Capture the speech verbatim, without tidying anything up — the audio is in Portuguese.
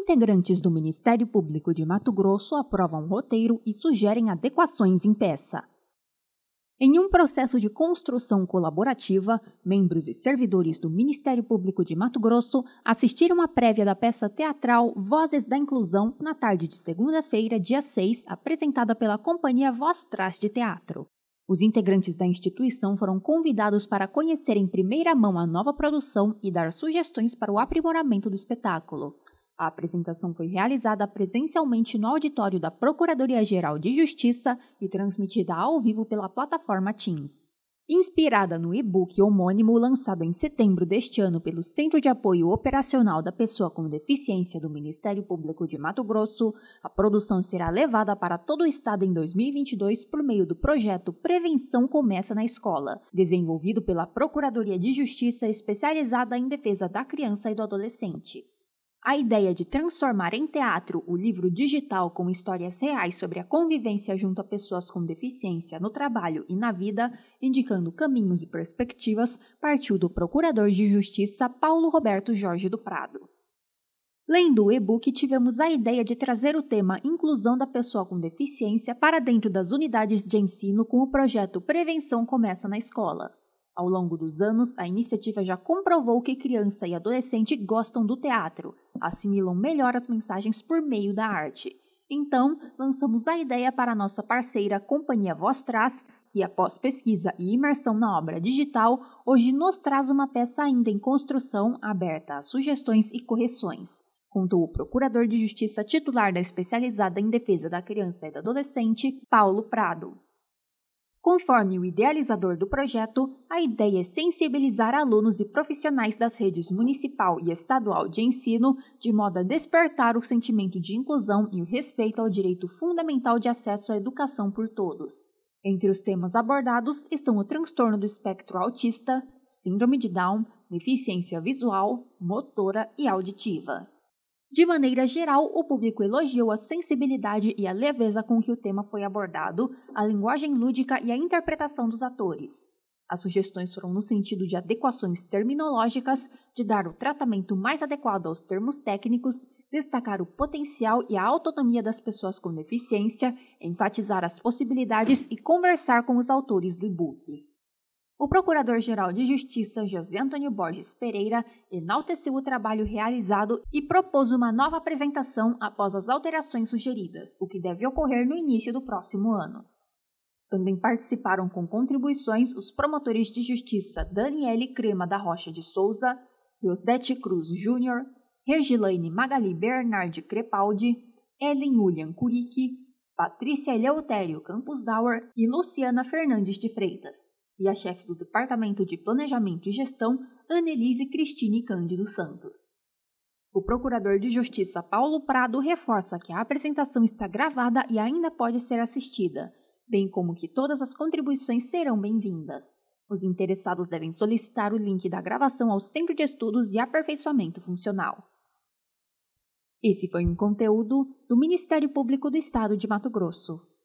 Integrantes do Ministério Público de Mato Grosso aprovam um roteiro e sugerem adequações em peça. Em um processo de construção colaborativa, membros e servidores do Ministério Público de Mato Grosso assistiram à prévia da peça teatral Vozes da Inclusão na tarde de segunda-feira, dia seis, apresentada pela companhia Voz Trás de Teatro. Os integrantes da instituição foram convidados para conhecer em primeira mão a nova produção e dar sugestões para o aprimoramento do espetáculo. A apresentação foi realizada presencialmente no auditório da Procuradoria-Geral de Justiça e transmitida ao vivo pela plataforma Teams. Inspirada no e-book homônimo lançado em setembro deste ano pelo Centro de Apoio Operacional da Pessoa com Deficiência do Ministério Público de Mato Grosso, a produção será levada para todo o estado em dois mil e vinte e dois por meio do projeto Prevenção Começa na Escola, desenvolvido pela Procuradoria de Justiça especializada em defesa da criança e do adolescente. A ideia de transformar em teatro o livro digital com histórias reais sobre a convivência junto a pessoas com deficiência no trabalho e na vida, indicando caminhos e perspectivas, partiu do Procurador de Justiça Paulo Roberto Jorge do Prado. Lendo o e-book, tivemos a ideia de trazer o tema Inclusão da Pessoa com Deficiência para dentro das unidades de ensino com o projeto Prevenção Começa na Escola. Ao longo dos anos, a iniciativa já comprovou que criança e adolescente gostam do teatro, assimilam melhor as mensagens por meio da arte. Então, lançamos a ideia para a nossa parceira Companhia Voz Trás, que após pesquisa e imersão na obra digital, hoje nos traz uma peça ainda em construção aberta a sugestões e correções, contou o Procurador de Justiça titular da Especializada em Defesa da Criança e do Adolescente, Paulo Prado. Conforme o idealizador do projeto, a ideia é sensibilizar alunos e profissionais das redes municipal e estadual de ensino, de modo a despertar o sentimento de inclusão e o respeito ao direito fundamental de acesso à educação por todos. Entre os temas abordados estão o transtorno do espectro autista, síndrome de Down, deficiência visual, motora e auditiva. De maneira geral, o público elogiou a sensibilidade e a leveza com que o tema foi abordado, a linguagem lúdica e a interpretação dos atores. As sugestões foram no sentido de adequações terminológicas, de dar o tratamento mais adequado aos termos técnicos, destacar o potencial e a autonomia das pessoas com deficiência, enfatizar as possibilidades e conversar com os autores do e-book. O Procurador-Geral de Justiça, José Antônio Borges Pereira, enalteceu o trabalho realizado e propôs uma nova apresentação após as alterações sugeridas, o que deve ocorrer no início do próximo ano. Também participaram com contribuições os promotores de justiça Daniele Crema da Rocha de Souza, Rosdete Cruz Júnior, Regilaine Magali Bernardi Crepaldi, Ellen William Curique, Patrícia Eleutério Campos Dauer e Luciana Fernandes de Freitas, e a chefe do Departamento de Planejamento e Gestão, Annelise Cristine Cândido Santos. O Procurador de Justiça Paulo Prado reforça que a apresentação está gravada e ainda pode ser assistida, bem como que todas as contribuições serão bem-vindas. Os interessados devem solicitar o link da gravação ao Centro de Estudos e Aperfeiçoamento Funcional. Esse foi um conteúdo do Ministério Público do Estado de Mato Grosso.